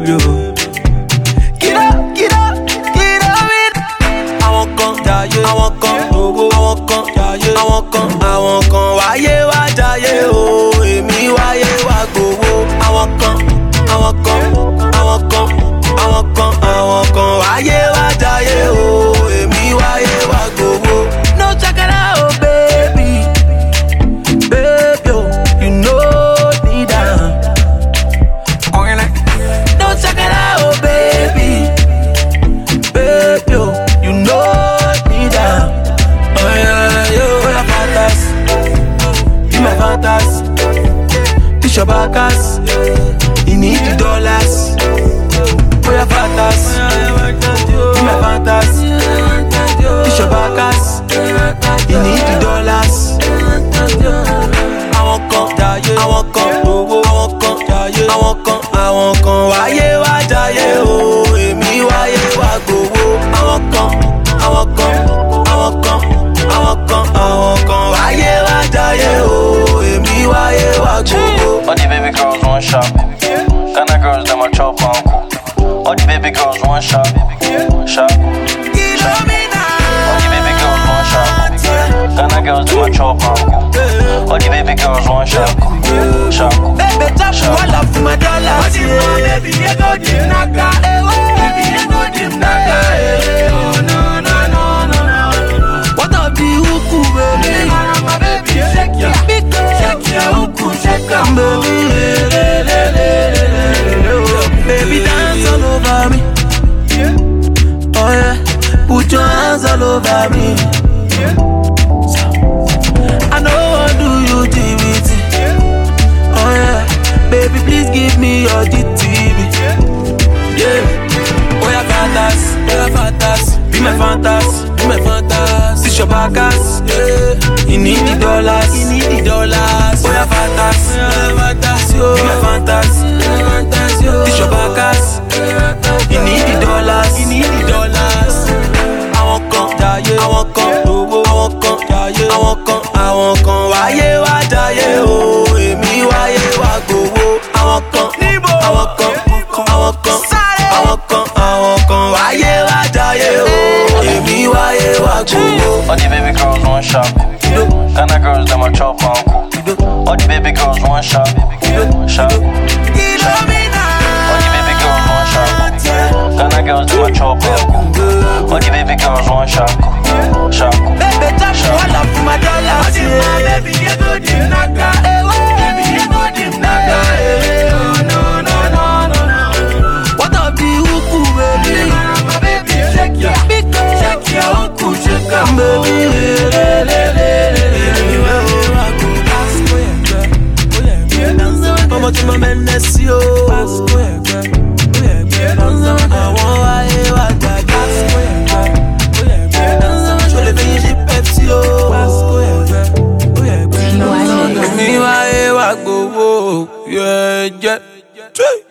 baby. Get up with. I want come, I want come, I want come, I want come, I want come. Wáyé wá jayé o, èmi wáyé wá gbowó. I want come, I want come, I want come, I want come, I want come. Wáyé wá jayé o, èmi wáyé wá gbowó. No chakara oh baby, baby oh, you know need that. No chakara oh baby, baby oh, you know need that. Oh yeah, you're a fantasy, you my fantasy. This your backus, you need the dollars. Oh yeah, fantasy, you my fantasy. This your backus, you need the dollars. I want come, I want come, I want come, I want come, I want come. Wáyé wá jayé o, èmi wáyé wá gbowó. I want come, I want come, I want come, I want come, I want come. Wáyé wá jayé o, èmi wáyé wá gbowó. All the baby girls want shop. Ghana girls them a chop and cool. All the baby girls want shop. Shop. All the baby girls want shop. Ghana girls them a chop and cool. All the baby girls want shop. Shop. Baby, chop all of my dollars. Baby, you go dim naga. Baby, you go dim naga. Oh no no no no no. What of the uku baby? My baby, shake your big, shake your uku, shake your baby, dance all over me. Oh yeah, put your hands all over me. I know I do you TVT. Oh yeah, baby, please give me your DTV. Yeah, oh yeah, fantasy, be my fantasy, be my fantasy. This your backus, yeah. You need the dollars, you need the dollars. Oh yeah, fantasy, be my fantasy, this your backus. You need the dollars, you need the dollars. I want come, I want come, I want come, I want come, I want come. Wáyé wá jayé o, èmi wáyé wá gbowó. I want come, I want come, I want come, I want come, I want come. Wáyé wá jayé o, èmi wáyé wá gbowó. All the baby girls want shop. Ghana girls them a chop and cool. All the baby girls want shop. Shop. All the baby girls want shop. Ghana girls them a chop and cool. All the baby girls want shop. Shop. Baby, chop all of my dollars. Baby, you go dim naga. Baby, you go dim naga. Oh no no no no no. What of the uku baby? My baby, shake your big, shake your uku, shake your baby. Mama to my men, let's yo. I want wáyé wá jayé. Je le fais j'ai Pepsi oh. Mi wáyé wá gbowó. Yeah yeah.